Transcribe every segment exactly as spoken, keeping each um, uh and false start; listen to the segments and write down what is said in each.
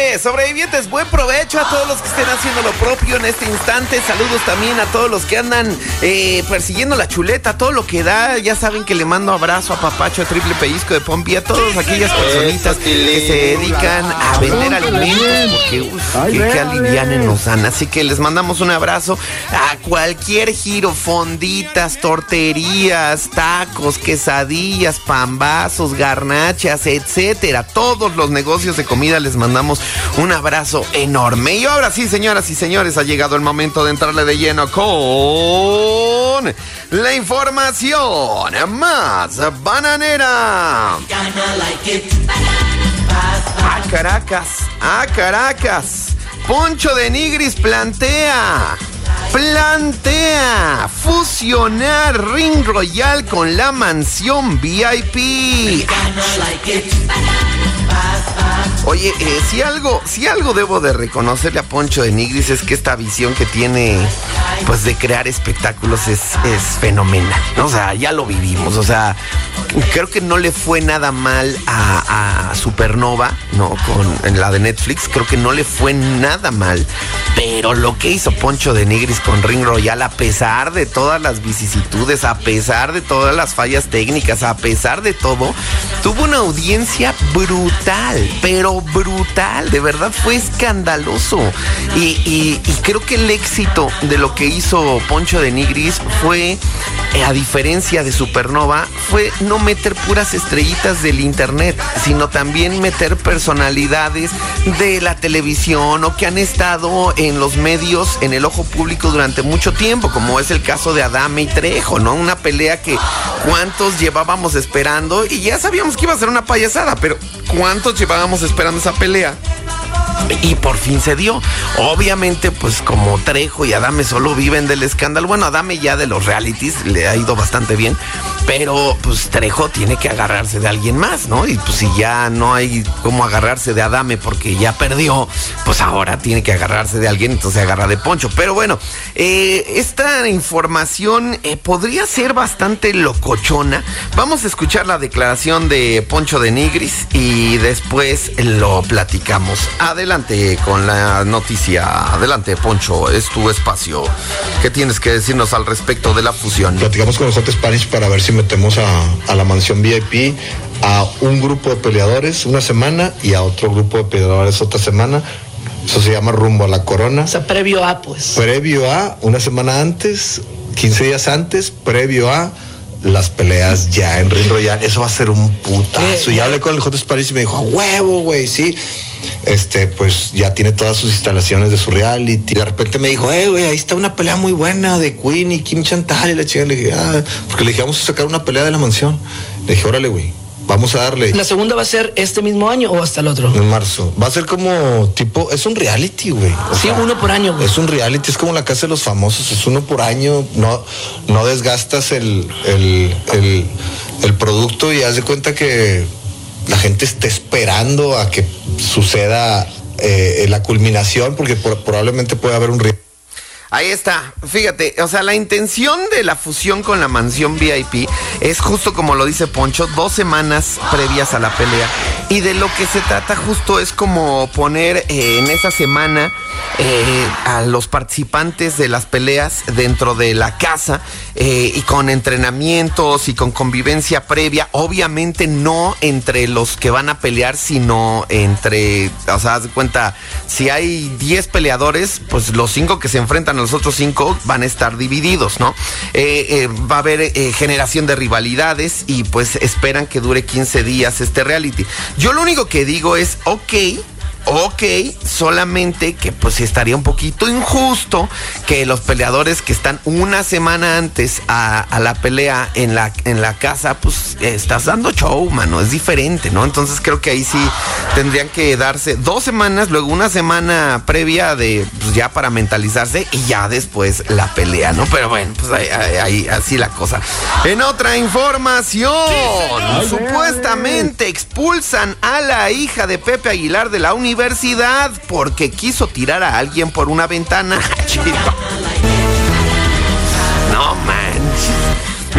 ¡Órale! Sobrevivientes, buen provecho a todos los que estén haciendo lo propio en este instante. Saludos también a todos los que andan eh, persiguiendo la chuleta, todo lo que da. Ya saben que le mando abrazo a Papacho, a Triple Pellizco de Pompi, a todas aquellas personitas que se dedican a vender alimentos, porque uf, que, que alivianen nos dan. Así que les mandamos un abrazo a cualquier giro, fonditas, torterías, tacos, quesadillas, pambazos, garnachas, etcétera. Todos los negocios de comida les mandamos un abrazo enorme. Y ahora sí, señoras y señores, ha llegado el momento de entrarle de lleno con la información más bananera. A Caracas, a Caracas, Poncho de Nigris plantea Plantea fusionar Ring Royal con la mansión V I P. Oye, eh, si algo, si algo debo de reconocerle a Poncho de Nigris es que esta visión que tiene, pues, de crear espectáculos es, es fenomenal, ¿no? O sea, ya lo vivimos, o sea, creo que no le fue nada mal a, a Supernova, ¿no? Con en la de Netflix, creo que no le fue nada mal, pero lo que hizo Poncho de Nigris con Ring Royal, a pesar de todas las vicisitudes, a pesar de todas las fallas técnicas, a pesar de todo, tuvo una audiencia brutal, pero brutal, de verdad fue escandaloso. Y, y, y creo que el éxito de lo que hizo Poncho de Nigris fue, eh, a diferencia de Supernova, fue no meter puras estrellitas del internet, sino también meter personalidades de la televisión o que han estado en los medios, en el ojo público durante mucho tiempo, como es el caso de Adame y Trejo, ¿no? Una pelea que cuántos llevábamos esperando y ya sabíamos que iba a ser una payasada, pero ¿cuántos llevábamos esperando esa pelea? Y por fin se dio. Obviamente, pues como Trejo y Adame solo viven del escándalo. Bueno, Adame ya de los realities le ha ido bastante bien, pero pues Trejo tiene que agarrarse de alguien más, ¿no? Y pues si ya no hay cómo agarrarse de Adame porque ya perdió, pues ahora tiene que agarrarse de alguien, entonces se agarra de Poncho. Pero bueno, eh, esta información eh, podría ser bastante locochona. Vamos a escuchar la declaración de Poncho de Nigris y después lo platicamos. Adelante con la noticia. Adelante, Poncho, es tu espacio. ¿Qué tienes que decirnos al respecto de la fusión? Platicamos con los Hot Spanish para ver si metemos a, a la mansión V I P a un grupo de peleadores una semana y a otro grupo de peleadores otra semana. Eso se llama rumbo a la corona. O sea, previo a, pues. Previo a, una semana antes, quince días antes, previo a las peleas ya en Ring Royal. Eso va a ser un putazo. ¿Qué? Ya hablé con el Hot Spanish y me dijo, a huevo, güey, sí. Este, pues ya tiene todas sus instalaciones de su reality. De repente me dijo, eh, güey, ahí está una pelea muy buena de Queen y Kim Chantal. Y la chica le dije, ah, porque le dije, vamos a sacar una pelea de la mansión. Le dije, órale, güey, vamos a darle. ¿La segunda va a ser este mismo año o hasta el otro? En marzo. Va a ser como tipo, es un reality, güey. Sí, sea, uno por año, güey. Es un reality, es como la casa de los famosos, es uno por año. No, no desgastas el, el, el, el producto y haz de cuenta que la gente está esperando a que suceda eh, la culminación, porque por, probablemente puede haber un riesgo. Ahí está, fíjate, o sea, la intención de la fusión con la mansión V I P es justo como lo dice Poncho, dos semanas previas a la pelea. Y de lo que se trata justo es como poner eh, en esa semana eh, a los participantes de las peleas dentro de la casa eh, y con entrenamientos y con convivencia previa. Obviamente no entre los que van a pelear, sino entre, o sea, haz de cuenta, si hay diez peleadores, pues los cinco que se enfrentan a los otros cinco van a estar divididos, ¿no? Eh, eh, va a haber eh, generación de rivalidades y pues esperan que dure quince días este reality. Yo lo único que digo es, ok, Ok, solamente que pues estaría un poquito injusto que los peleadores que están una semana antes a, a la pelea en la, en la casa, pues estás dando show, mano, es diferente, ¿no? Entonces creo que ahí sí tendrían que darse dos semanas, luego una semana previa de pues ya para mentalizarse y ya después la pelea, ¿no? Pero bueno, pues ahí, ahí, ahí así la cosa. En otra información, sí, supuestamente expulsan a la hija de Pepe Aguilar de la universidad universidad porque quiso tirar a alguien por una ventana. No manches.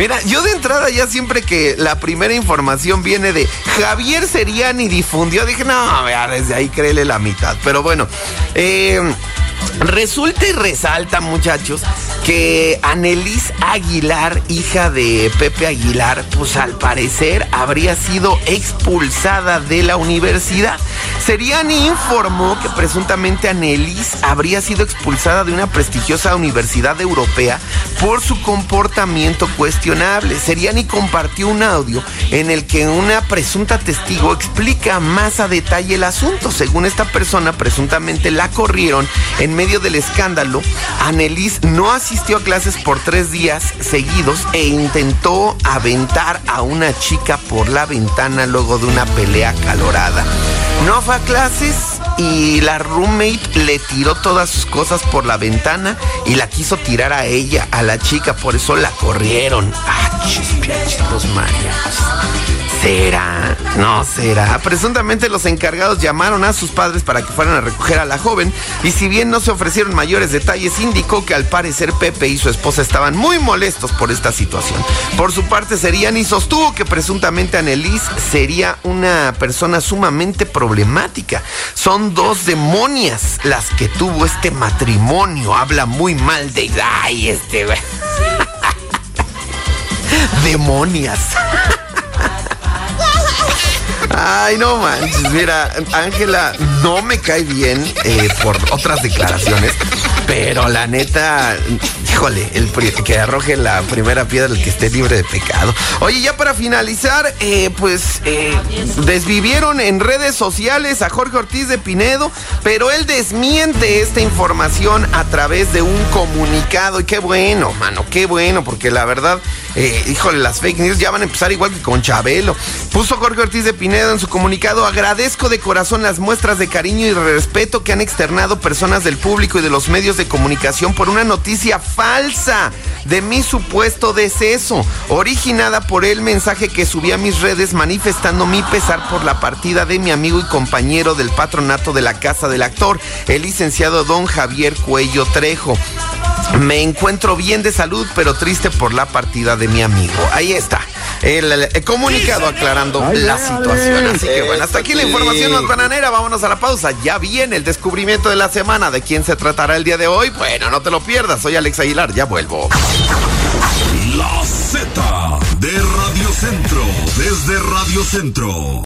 Mira, yo de entrada ya siempre que la primera información viene de Javier Seriani difundió, dije, no, vea, desde ahí créele la mitad. Pero bueno, eh... resulta y resalta, muchachos, que Annelies Aguilar, hija de Pepe Aguilar, pues al parecer habría sido expulsada de la universidad. Seriani informó que presuntamente Annelies habría sido expulsada de una prestigiosa universidad europea por su comportamiento cuestionable. Seriani compartió un audio en el que una presunta testigo explica más a detalle el asunto. Según esta persona, presuntamente la corrieron en medio del escándalo. Annelies no asistió a clases por tres días seguidos e intentó aventar a una chica por la ventana luego de una pelea acalorada. No fue a clases y la roommate le tiró todas sus cosas por la ventana y la quiso tirar a ella, a la chica, por eso la corrieron. Ah, chispiachitos mariacos. ¿Será? No será. Presuntamente los encargados llamaron a sus padres para que fueran a recoger a la joven y si bien no se ofrecieron mayores detalles, indicó que al parecer Pepe y su esposa estaban muy molestos por esta situación. Por su parte, Seriani sostuvo que presuntamente Annelies sería una persona sumamente problemática. Son dos demonias las que tuvo este matrimonio. Habla muy mal de... Ay, este... demonias. Ay, no manches, mira, Ángela no me cae bien eh, por otras declaraciones, pero la neta, híjole, el que arroje la primera piedra el que esté libre de pecado. Oye, ya para finalizar, eh, pues eh, desvivieron en redes sociales a Jorge Ortiz de Pinedo, pero él desmiente esta información a través de un comunicado. Y qué bueno, mano, qué bueno, porque la verdad, eh, híjole, las fake news ya van a empezar igual que con Chabelo. Puso Jorge Ortiz de Pinedo en su comunicado: agradezco de corazón las muestras de cariño y respeto que han externado personas del público y de los medios de comunicación por una noticia falsa de mi supuesto deceso, originada por el mensaje que subí a mis redes manifestando mi pesar por la partida de mi amigo y compañero del patronato de la Casa del Actor, el licenciado don Javier Cuello Trejo. Me encuentro bien de salud, pero triste por la partida de mi amigo. Ahí está el, el, el comunicado aclarando ay, la situación. Así que bueno, hasta aquí la información más bananera. Vámonos a la pausa. Ya viene el descubrimiento de la semana. ¿De quién se tratará el día de hoy? Bueno, no te lo pierdas. Soy Alex Aguilar. Ya vuelvo. La Z de Radio Centro. Desde Radio Centro.